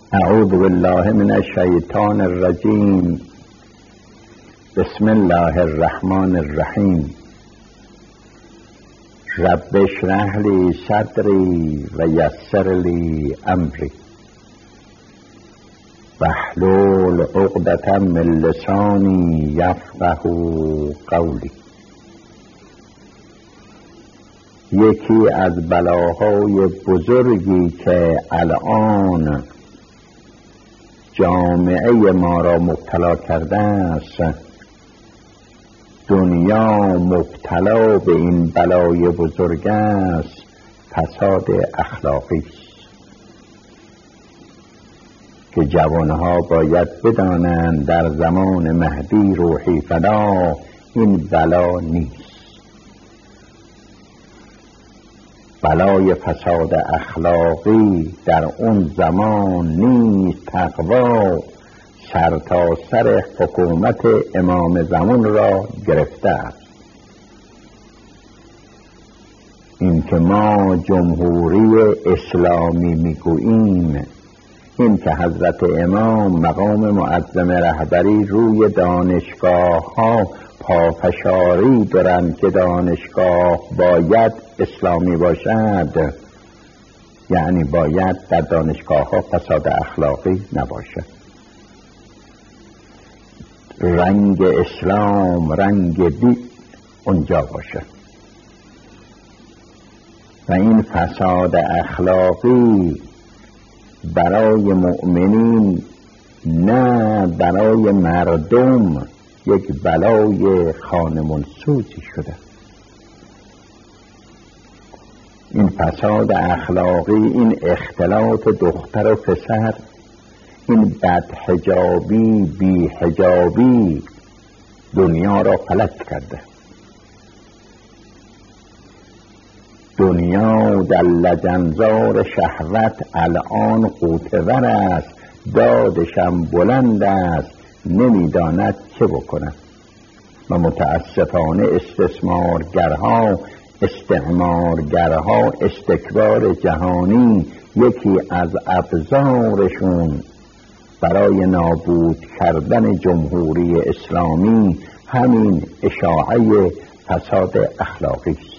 اعوذ بالله من الشیطان الرجیم. بسم الله الرحمن الرحیم. رب اشرح لی صدری و یسر لی امری واحلل عقدة من لسانی یفقهوا قولی. یکی از بلاهای بزرگی که الان جامعه ما را مبتلا کرده است، دنیا مبتلا به این بلای بزرگ است، فساد اخلاقی است که جوانها باید بدانند در زمان مهدی روحی فدا این بلا نیست. بلای فساد اخلاقی در اون زمان نیست. تقوا سر تا سر حکومت امام زمان را گرفته است. این که ما جمهوری اسلامی میگوییم، این که حضرت امام مقام معظم رهبری روی دانشگاه ها پافشاری دارند که دانشگاه باید اسلامی باشد، یعنی باید در دانشگاه ها فساد اخلاقی نباشد. رنگ اسلام، رنگ دین اونجا باشد و این فساد اخلاقی برای مؤمنین نه برای مردم یک بلای خانمانسوزی شده. این فساد اخلاقی، این اختلاط دختر و پسر، این بدحجابی بیحجابی دنیا را فلج کرده. دنیا در لجنزار شهوت الان غوطه‌ور است، دادشم بلند است، نمیداند چه بکنه و متاسفانه استثمارگرها، استعمارگرها، استکبار جهانی یکی از ابزارشون برای نابود کردن جمهوری اسلامی همین اشاعه فساد اخلاقی است.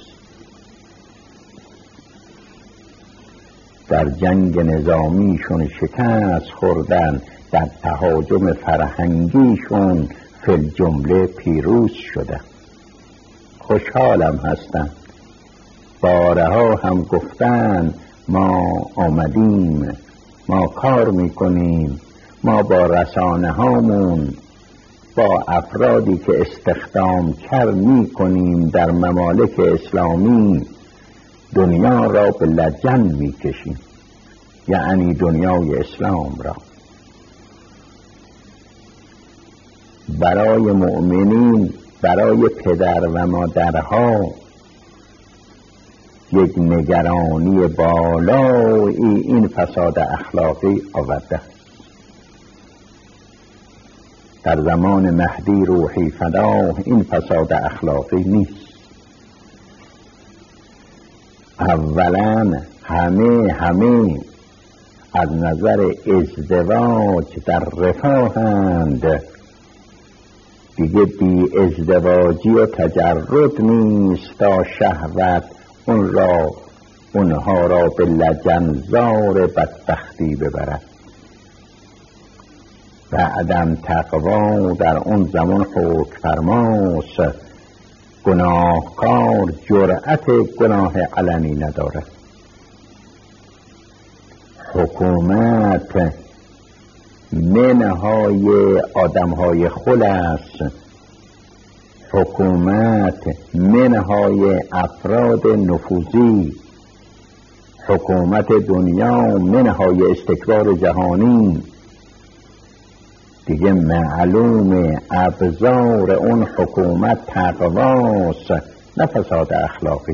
در جنگ نظامیشون شکست خوردن، در تهاجم فرهنگیشون فی الجمله پیروز شده. خوشحالم هستن. بارها هم گفتن ما آمدیم، ما کار میکنیم، ما با رسانه هامون، با افرادی که استخدام کر میکنیم در ممالک اسلامی دنیا را به لجن میکشیم، یعنی دنیای اسلام را. برای مؤمنین، برای پدر و مادرها یک نگرانی بالایی این فساد اخلاقی آورده. در زمان مهدی روحی فدا این فساد اخلاقی نیست. اولا همه از نظر ازدواج در رفاهند، دیگه بی ازدواجی و تجرد نیست تا شهوت اونها را به لجنزار بدبختی ببرد. بعدم تقوا در اون زمان حکم فرماست، گناهکار جرأت گناه علنی نداره. حکومت منهای آدمهای خل است. حکومت منهای افراد نفوذی. حکومت دنیا منهای استکبار جهانی. دیگه معلوم ابزار اون حکومت تقواست، نه فساد اخلاقی.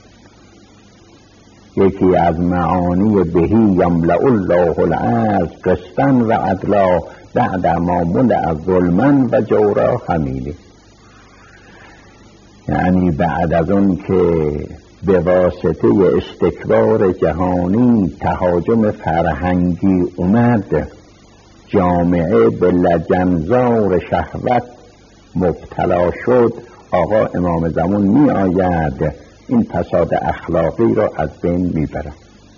یکی از معانی بهی یملأ الله الارض قسطا و عدلا بعد ما ملئ ظلما و جورا همینه. یعنی بعد از اون که به واسطه استکبار جهانی تهاجم فرهنگی اومد، جامعه به لجنزار شهوت مبتلا شد، آقا امام زمان می آید این فساد اخلاقی را از بین می برد.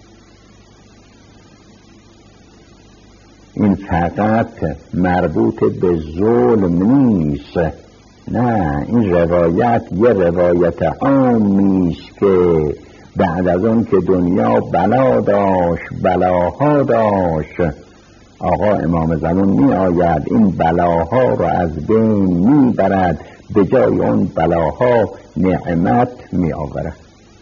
این فقط مربوط به ظلم نیست، نه، این روایت یه روایت عامی است که بعد از اون که دنیا بلا داشت، بلاها داشت، آقا امام زمان می آید این بلاها را از بین می برد، به جای اون بلاها نعمت می آورد.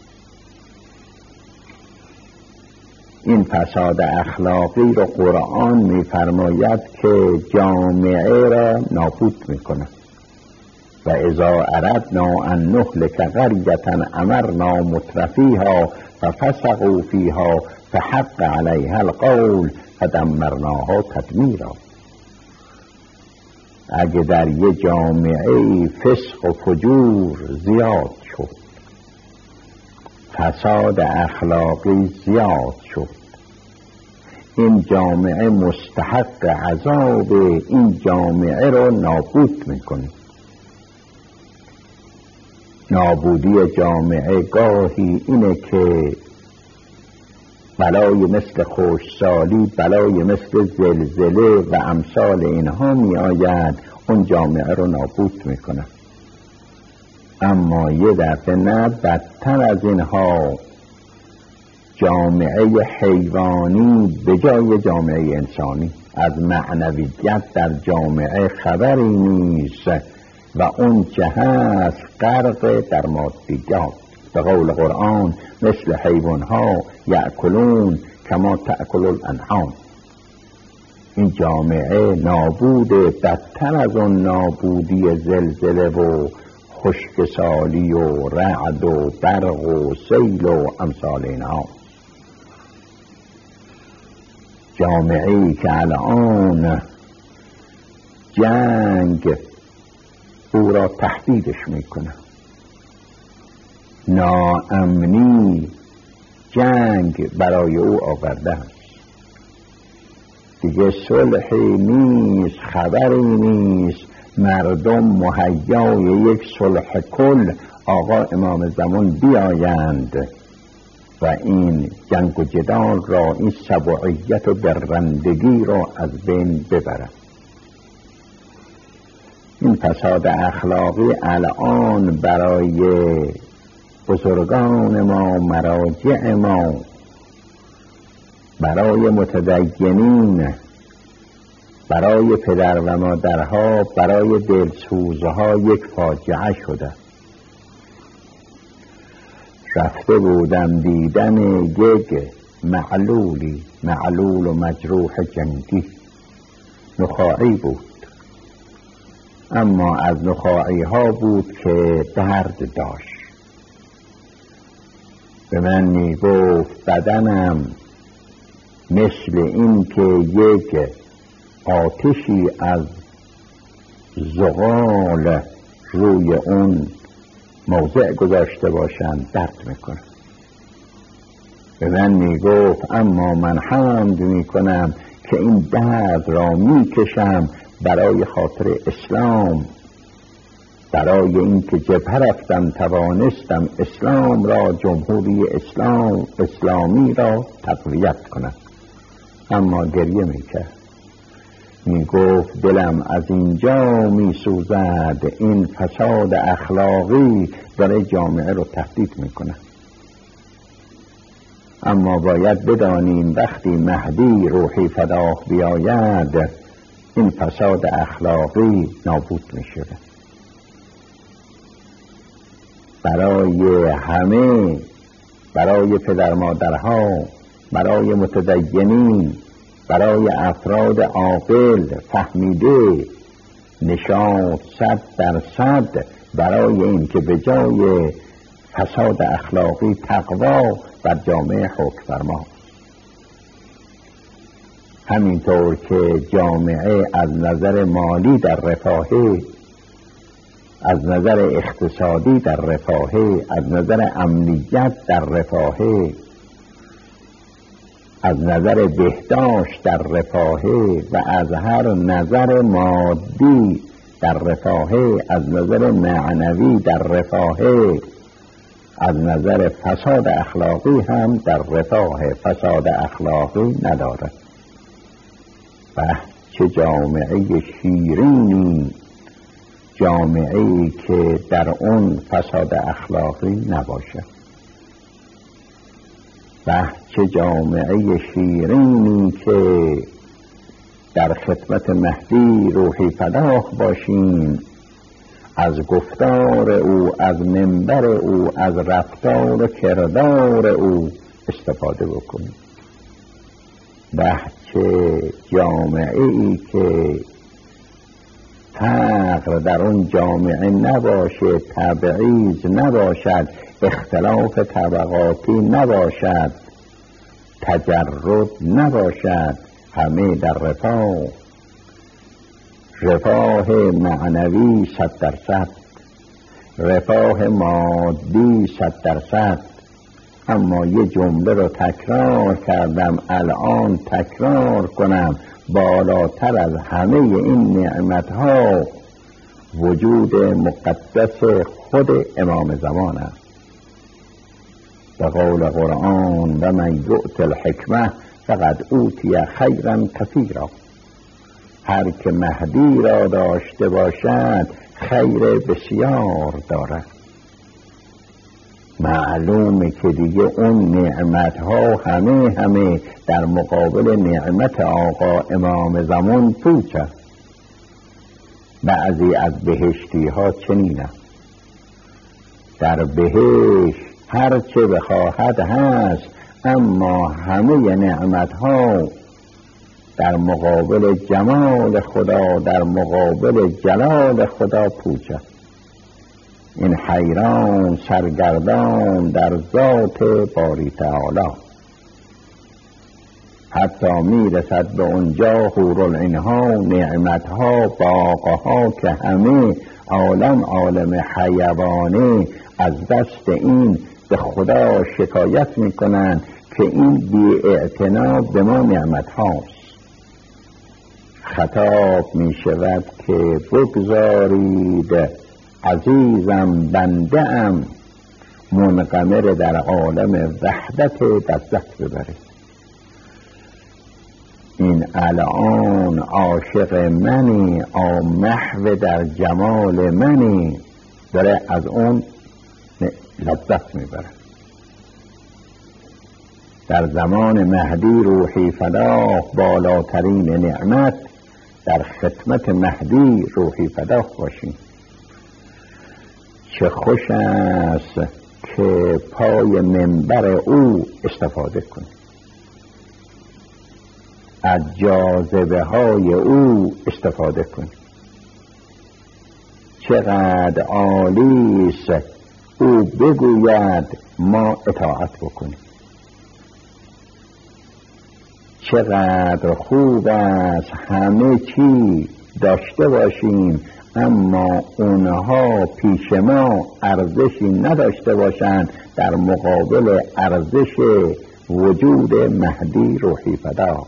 این فساد اخلاقی را قرآن می فرماید که جامعه را نابود می کند. و اذا اردنا ان نهلک قریة امرنا مترفیها ففسقوا فیها فحق علیها القول فدمرناها تدمیرا. اگه در یه جامعه فسق و فجور زیاد شد، فساد اخلاقی زیاد شد، این جامعه مستحق عذاب، این جامعه رو نابود میکنه. نابودی جامعه گاهی اینه که بلای مثل خشکسالی، بلای مثل زلزله و امثال اینها می آید، اون جامعه رو نابود میکنه. اما یه دفعه نه، بدتر از اینها، جامعه حیوانی به جای جامعه انسانی، از معنویت در جامعه خبری نیست و اون چه هست غرق در مادیات. به قول قرآن مثل حیوانها یأکلون کما تأکل الانعام. این جامعه نابوده، بدتر از اون نابودی زلزله و خشکسالی و رعد و برق و سیل و امثال اینها. جامعه‌ای که الان جنگ او را تهدیدش میکنه، ناامنی جنگ برای او آورده است، دیگه صلحی نیست، خبری نیست، مردم مهیای یک صلح کل آقا امام زمان بیایند و این جنگ و جدال را، این سبوعیت و درندگی را از بین ببرد. این فساد اخلاقی الان برای بزرگان ما، مراجع ما، برای متدینین، برای پدر و مادرها، برای دلسوزها یک فاجعه شده. رفته بودم دیدن یک معلول و مجروح جنگی، نخاعی بود، اما از نخاعی ها بود که درد داشت. به من می گفت بدنم مثل این که یک آتشی از زغال روی اون موضع گذاشته باشند، درد میکنه. به من میگفت اما من حمد میکنم که این درد را میکشم برای خاطر اسلام، برای این که جبهه رفتم توانستم اسلام را، جمهوری اسلامی را تقویت کنم. اما گریه میکرد، میگفت دلم از اینجا میسوزد، این فساد اخلاقی برای جامعه رو تهدید میکنه. اما باید بدانیم وقتی مهدی روحی فداه بیاید، این فساد اخلاقی نابود میشه. برای همه، برای پدر مادرها، برای متدینین، برای افراد عاقل فهمیده، نشاط 100% برای این که به جای فساد اخلاقی تقوا بر جامعه حکم فرما. همینطور که جامعه از نظر مالی در رفاهی، از نظر اقتصادی در رفاهه، از نظر امنیت در رفاهه، از نظر بهداشت در رفاهه و از هر نظر مادی در رفاهه، از نظر معنوی در رفاهه، از نظر فساد اخلاقی هم در رفاه. فساد اخلاقی نداره. چه جامعه شیرینی، جامعه‌ای که در اون فساد اخلاقی نباشه. چه جامعه شیرینی که در خدمت مهدی روحی فداه باشیم، از گفتار او، از منبر او، از رفتار و کردار او استفاده بکنیم. چه جامعه‌ای که فقر در اون جامعه نباشه، تبعیض نباشد، اختلاف طبقاتی نباشد، تجرد نباشد، همه در رفاه معنوی 100%، رفاه مادی 100%. اما یه جمله رو تکرار کردم، الان تکرار کنم، بالاتر از همه این نعمتها وجود مقدس خود امام زمان است. به قول قرآن و من یؤت الحکمه فقد اوتی خیرا کثیرا. هر که مهدی را داشته باشد خیر بسیار دارد. معلومه که دیگه اون نعمتها همه در مقابل نعمت آقا امام زمان پوچه. بعضی از بهشتی ها چنینه، در بهشت هر چه بخواهد هست، اما همه نعمتها در مقابل جمال خدا، در مقابل جلال خدا پوچه. این حیران سرگردان در ذات باری تعالی. حتی میرسد به اونجا حورالعینها، نعمتها، باغها که همه عالم حیوانه از دست این به خدا شکایت میکنن که این بی‌اعتنا به ما نعمت هاست. خطاب میشود که بگذارید عزیزم بنده ام منقمر در عالم وحدت لذت ببرید. این الان عاشق منی، محو در جمال منی، داره از اون لذت میبره. در زمان مهدی روحی فداه بالاترین نعمت در خدمت مهدی روحی فداه باشیم. چه خوش است که پای منبر او استفاده کنیم، از جاذبه های او استفاده کنیم. چقدر عالی است او بگوید ما اطاعت بکنیم. چقدر خوب است همه چی داشته باشیم اما اونها پیش ما ارزشی نداشته باشند در مقابل ارزش وجود مهدی روحی فدا.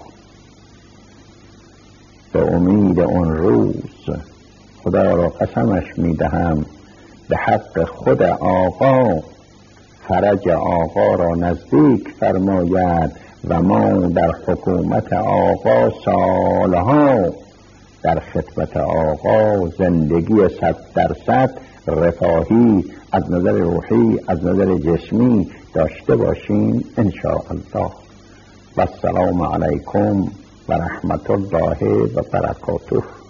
به امید اون روز خدا را قسمش میدهم به حق خود آقا فرج آقا را نزدیک فرماید و ما در حکومت آقا سالها در خدمت آقا زندگی 100% رفاهی از نظر روحی از نظر جسمی داشته باشیم انشاءالله. و السلام علیکم و رحمت الله و برکاته.